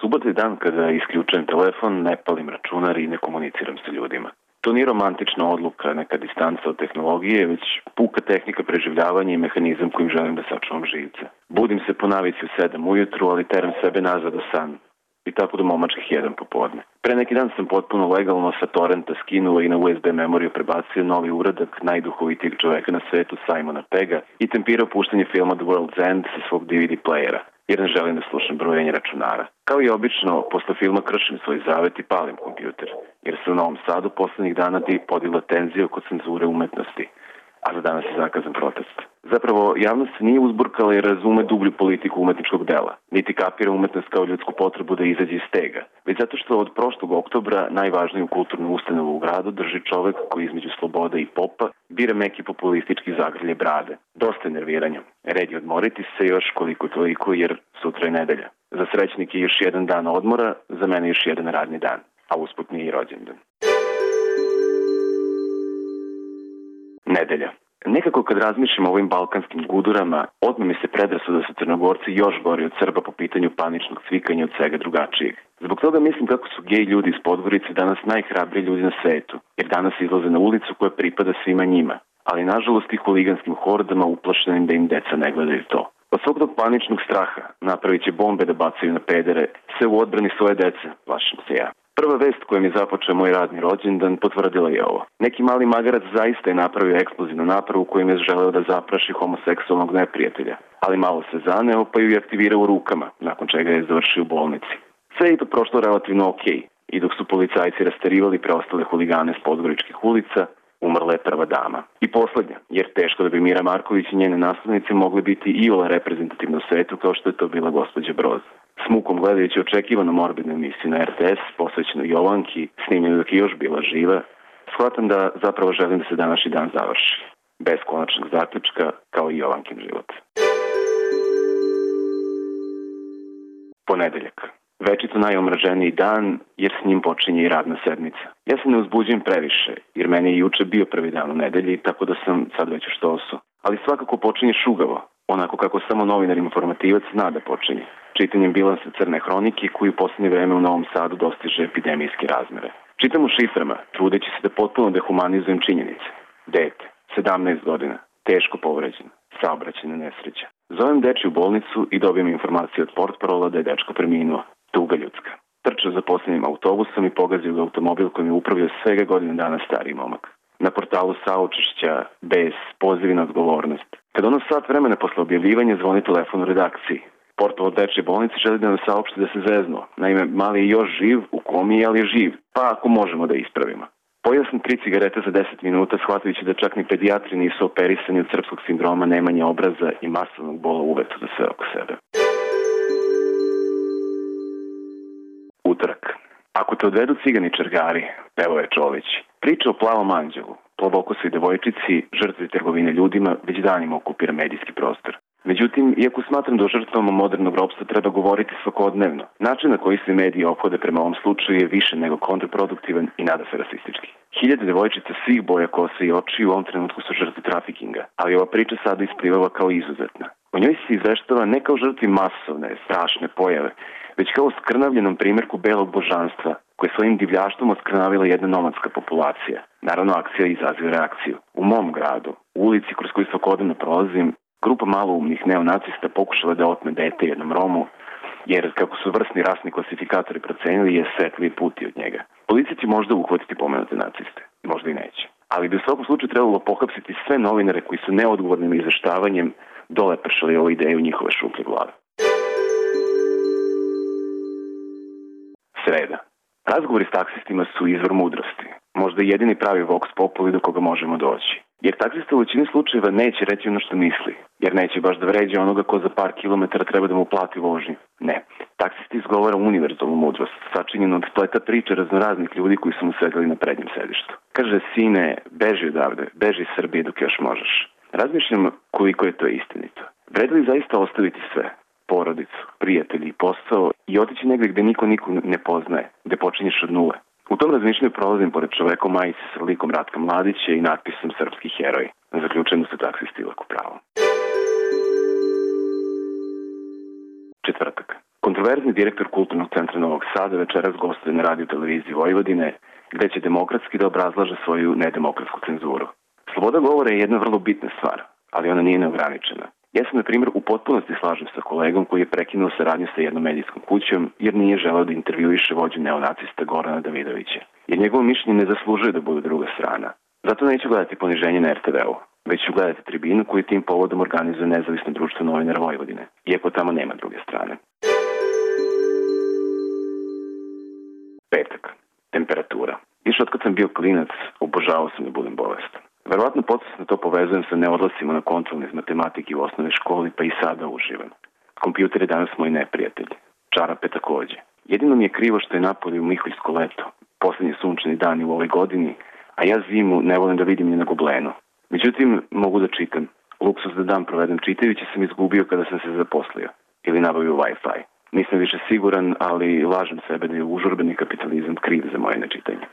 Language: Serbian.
Subota je dan kada isključujem telefon, ne palim računar i ne komuniciram sa ljudima. To nije romantična odluka, neka distanca od tehnologije, već puka tehnika preživljavanja i mehanizam kojim želim da sačuvam živce. Budim se po navici u 7 ujutru, ali teram sebe nazad u san. I tako do momačkih 1 popodne. Pre neki dan sam potpuno legalno sa torrenta skinuo i na USB memoriju prebacio novi uradak najduhovitijeg čoveka na svetu, Simona Pegga, i tempirao puštanje filma The World's End sa svog DVD playera, jer ne želim da slušam brojenje računara. Kao i obično, posle filma kršim svoj zavet i palim kompjuter, jer se u Novom Sadu poslednjih dana podigla tenzija oko cenzure umetnosti, a za danas je zakazan protest. Zapravo, javnost se nije uzburkala i razume dublju politiku umetničkog dela, niti kapira umetnost kao ljudsku potrebu da izađe iz stega, već zato što od prošlog oktobra najvažniju kulturnu ustanovu u gradu drži čovek koji između slobode i popa bira meki populistički zagrlje brade. Dosta je nerviranja. Red je odmoriti se još koliko toliko, jer sutra je nedelja. Za srećnike je još jedan dan odmora, za mene još jedan radni dan, a usput nije i rođendan. Nedelja. Nekako kad razmišljam o ovim balkanskim gudurama, odmah mi se predrasuda da su Crnogorci još gori od Srba po pitanju paničnog cvikanja od svega drugačijeg. Zbog toga mislim kako su gej ljudi iz Podgorice danas najhrabriji ljudi na svetu, jer danas izlaze na ulicu koja pripada svima njima, ali nažalost i huliganskim hordama uplašenim da im deca ne gledaju to. Od svog tog paničnog straha napravit će bombe da bacaju na pedere, sve u odbrani svoje dece, plašim se ja. Prva vest kojom je započeo moj radni rođendan potvrdila je ovo. Neki mali magarac zaista je napravio eksplozivnu napravu kojim je želeo da zapraši homoseksualnog neprijatelja, ali malo se zaneo pa ju je aktivirao u rukama, nakon čega je završio u bolnici. Sve je to prošlo relativno okej, i dok su policajci rasterivali preostale huligane s podgoričkih ulica, umrla je prva dama. I poslednja, jer teško da bi Mira Marković i njene naslednice mogli biti iole reprezentativne u svetu kao što je to bila gospođa Broz. S mukom gledajući očekivano morbidnu emisiju na RTS, posvećenu Jovanki, snimljenu dok je još bila živa, shvatam da zapravo želim da se današnji dan završi. Bez konačnog zaključka, kao i Jovankin život. Ponedeljak. Večito najomraženiji dan, jer s njim počinje i radna sedmica. Ja se ne uzbuđujem previše, jer meni je juče bio prvi dan u nedelji, tako da sam sad već u štosu. Ali svakako počinje šugavo, onako kako samo novinar informativac zna da počinje. Čitanjem bilansa Crne hronike, koji u poslednje vreme u Novom Sadu dostiže epidemijske razmere. Čitam u šiframa, trudeći se da potpuno dehumanizujem činjenice. Dete, 17 godina, teško povređen, saobraćajna nesreća. Zovem dečiju bolnicu i dobijem informaciju od portparola da je dečko preminuo. Tuga ljudska. Trčao za posljednjim autobusom i pogazio ga automobil kojim je upravljao svega godinu dana stariji momak. Na portalu saučešća, bes, pozivi na odgovornost. Kad ono sat vremena posle objavljivanja zvoni telefon u redakciji. Portal od dečje bolnice želi da nam saopšti da se zeznuo. Naime, mali je još živ, u komi, ali je živ. Pa ako možemo da ispravimo. Pojeo sam 3 cigarete za 10 minuta, shvatajući da čak ni pedijatri nisu operisani od srpskog sindroma nemanja obraza i masovnog bola uvetu za sve oko sebe. Utorak. Ako te odvedu cigani čergari, pevao je Čović. Priča o plavom anđelu, plavokosoj devojčici, žrtvi trgovine ljudima, već danima okupira medijski prostor. Međutim, iako smatram da o žrtvama modernog ropstva treba govoriti svakodnevno, način na koji se mediji ophode prema ovom slučaju je više nego kontraproduktivan i nada se rasistički. Hiljade devojčica svih boja kose i oči u ovom trenutku su žrtve trafikinga, ali ova priča sada isplivava kao izuzetna. O njoj se izveštava ne kao žrtvi masovne, strašne pojave, već kao skrnavljenom primjerku belog božanstva, koje svojim divljaštvom oskrnavila jedna nomadska populacija. Naravno, akcija izaziva reakciju. U mom gradu, u ulici kroz koju svakodnevno prolazim, grupa maloumnih neonacista pokušala da otme dete jednom Romu, jer kako su vrsni rasni klasifikatori procenili je svetliji puti od njega. Policija će možda uhvatiti pomenute naciste, možda i neće. Ali bi u svakom slučaju trebalo pohapsiti sve novinare koji su neodgovornim izveštavanjem dole pršali ovu ideju u njihove šuplje glave. Sreda. Razgovori s taksistima su izvor mudrosti. Možda jedini pravi vox populi do koga možemo doći. Jer taksista u većini slučajeva neće reći ono što misli. Jer neće baš da vređe onoga ko za par kilometara treba da mu plati vožnju. Ne. Taksista izgovara univerzalnu mudrost, sačinjenu od spleta priče raznoraznih ljudi koji su mu sedeli na prednjem sedištu. Kaže, sine, beži odavde, beži iz Srbije dok još možeš. Razmišljam koliko je to istinito. Vredi li zaista ostaviti sve? Porodicu, prijatelji i posao i otići negde gde niko ne poznaje, gde počinješ od nule. U tom razmišljanju prolazim pored čoveka u majici sa likom Ratka Mladića i natpisom Srpski heroj. Zaključujem da su taksisti uvek u pravu. Četvrtak. Kontroverzni direktor Kulturnog centra Novog Sada večeras gostuje na radio televiziji Vojvodine, gde će demokratski da obrazlaže svoju nedemokratsku cenzuru. Sloboda govora je jedna vrlo bitna stvar, ali ona nije neograničena. Ja se, na primjer, u potpunosti slažem sa kolegom koji je prekinuo saradnju sa jednom medijskom kućom jer nije želeo da intervjuiše vođu neonacista Gorana Davidovića, jer njegovo mišljenje ne zaslužuje da bude druga strana. Zato neću gledati poniženje na RTV-u, već ću gledati tribinu koju tim povodom organizuje Nezavisno društvo novinara Vojvodine, iako tamo nema druge strane. Petak. Temperatura. Još od kad sam bio klinac, obožavao sam da budem bolestan. Verovatno podsvesno to povezujem sa neodlascima na kontrolne iz matematike u osnovnoj školi, pa i sada uživam. Kompjuter je danas moj neprijatelj. Čarape takođe. Jedino mi je krivo što je napolje u Miholjsko leto, poslednji sunčani dani u ovoj godini, a ja zimu ne volim da vidim ni na goblenu. Međutim, mogu da čitam. Luksuz da dan provedem čitajući sam izgubio kada sam se zaposlio ili nabavio Wi-Fi. Nisam više siguran, ali lažem sebe da je užurbeni kapitalizam kriv za moje nečitanje.